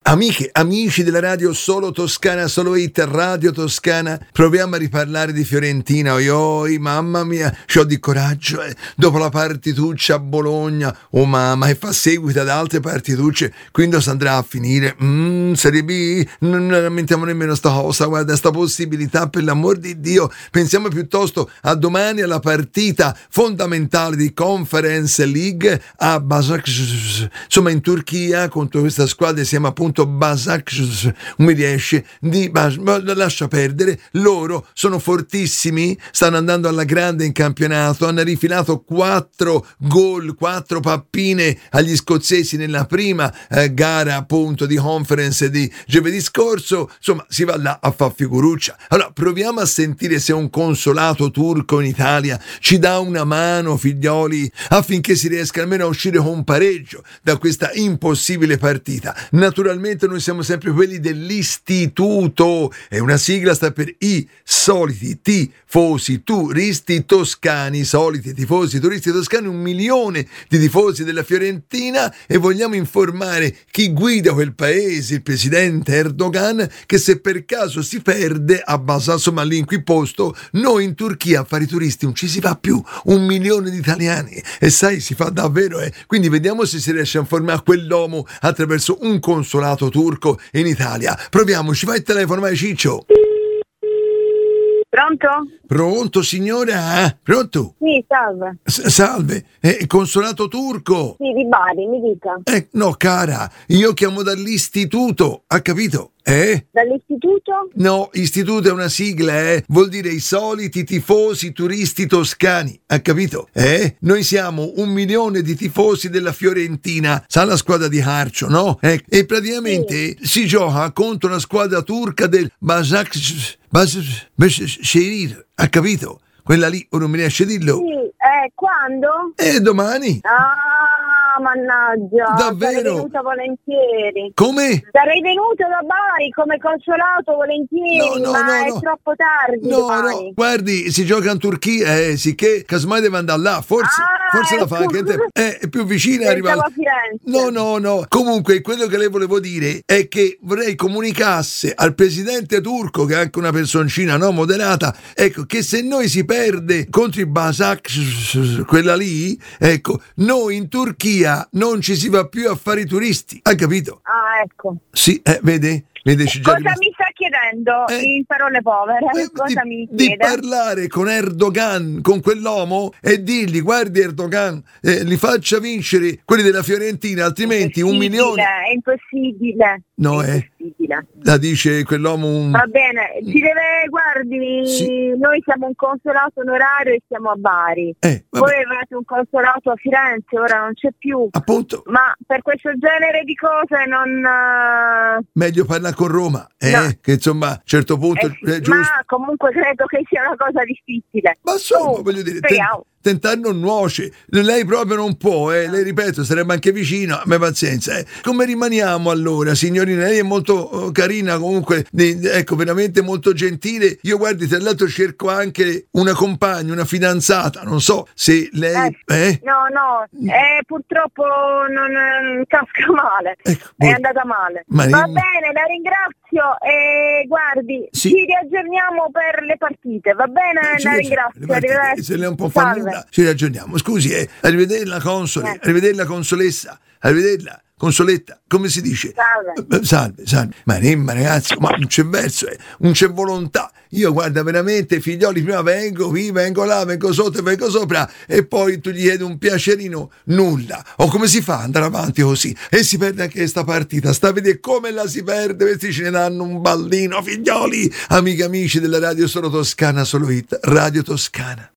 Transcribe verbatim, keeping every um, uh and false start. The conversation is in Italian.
Amiche, amici della radio Solo Toscana, Solo Hit, Radio Toscana, proviamo a riparlare di Fiorentina. Oi, oi, mamma mia, c'ho di coraggio, eh. Dopo la partituccia a Bologna, oh mamma, e fa seguito ad altre partitucce, quindi si andrà a finire. Mm, Serie B, non lamentiamo nemmeno sta cosa, guarda, sta possibilità, per l'amor di Dio. Pensiamo piuttosto a domani, alla partita fondamentale di Conference League a Basak, insomma in Turchia, contro questa squadra si chiama appunto Basak, mi riesce di Bas- lascia perdere, loro sono fortissimi, stanno andando alla grande in campionato, hanno rifilato quattro gol, quattro pappine agli scozzesi nella prima eh, gara appunto di Conference di giovedì scorso, insomma si va là a far figuruccia. Allora proviamo a sentire se un consolato turco in Italia ci dà una mano, figlioli, affinché si riesca almeno a uscire con un pareggio da questa impossibile partita. Naturalmente noi siamo sempre quelli dell'istituto, e una sigla sta per i soliti tifosi turisti toscani, soliti tifosi turisti toscani, un milione di tifosi della Fiorentina, e vogliamo informare chi guida quel paese, il presidente Erdogan, che se per caso si perde a Basa, insomma lì in quel posto, noi in Turchia a fare i turisti non ci si fa più, un milione di italiani, e sai, si fa davvero, eh. Quindi vediamo se si riesce a informare quell'uomo attraverso un consolato turco in Italia. Proviamo, ci fa il telefono, vai Ciccio. Pronto? Pronto signora? Pronto? Sì, salve. S- salve, eh, consolato turco? Sì, di Bari, mi dica. Eh, no cara, io chiamo dall'istituto, ha capito? Eh? Dall'istituto? No, istituto è una sigla, eh? Vuol dire i soliti tifosi turisti toscani, ha capito? Eh? Noi siamo un milione di tifosi della Fiorentina, sa la squadra di Harcio, no? Eh? E praticamente sì. si gioca contro una squadra turca del Basak Başakşehir, ha capito? Quella lì, o non mi riesce a dirlo? Sì, eh, quando? Eh, domani. Ah, mannaggia. Davvero? Sarei venuta volentieri. Come? Sarei venuta da Bari come consolato volentieri, No, no, ma no, è no. troppo tardi No, domani. no, guardi, si gioca in Turchia, eh, sicché casomai deve andare là, forse, Ah, forse la ecco. fa anche te. Eh, è più vicina, arriva. Pensavo a Firenze. No, no, no. Comunque, quello che le volevo dire è che vorrei comunicasse al presidente turco, che è anche una personcina, no, moderata, ecco, che se noi si perde contro i Basak, quella lì, ecco, noi in Turchia non ci si va più a fare i turisti, hai capito? Ah, ecco. Sì, eh, vede? Vede, ci già Cosa rimasto- mi sta chiedendo Eh, in parole povere? Eh, Cosa di, mi di chiede? parlare con Erdogan, con quell'uomo, e dirgli: guardi Erdogan, eh, li faccia vincere quelli della Fiorentina, altrimenti un Impossibile, milione. È impossibile. No, è eh. impossibile. La dice quell'uomo un... Va bene, ci deve, guardi, Sì. noi siamo un consolato onorario e siamo a Bari. Eh, vabbè, Voi avete un consolato a Firenze, ora non c'è più. appunto, Ma per questo genere di cose non... eh, meglio parlare con Roma, eh, No. che insomma a un certo punto eh sì, è giusto. ma comunque credo che sia una cosa difficile. Ma insomma, Oh, voglio dire, ten- speriamo. tentare non nuoce. Lei proprio non può, eh. Lei, ripeto, sarebbe anche vicino, ma pazienza, eh. Come rimaniamo allora, signorina? Lei è molto eh, carina, comunque, di- ecco, veramente molto gentile. Io, guardi, tra l'altro cerco anche una compagna, una fidanzata, non so se lei... Eh? No, no, eh, purtroppo non eh, casca male, Ecco, è boh. andata male. Ma- Va bene, la ringrazio e guardi, Sì. ci riaggiorniamo per le partite, va bene? Ci la riaggiorniamo, ringrazio, le partite, arrivederci. se lei non può fare Salve. nulla, ci raggiorniamo. Scusi, eh. Arrivederla console, Eh. arrivederla consolessa, arrivederla consoletta, come si dice? Salve. Eh, Salve, salve. Ma Nemma, ragazzi, ma non c'è verso, eh. Non c'è volontà. Io, guarda, veramente, figlioli, prima vengo qui, vengo là, vengo sotto, vengo sopra, e poi tu gli chiedi un piacerino, nulla. O come si fa ad andare avanti così? E si perde anche questa partita. Sta a vedere come la si perde, questi ce ne danno un baldino, figlioli. Amiche, amici della radio Solo Toscana, Solo Hit, Radio Toscana.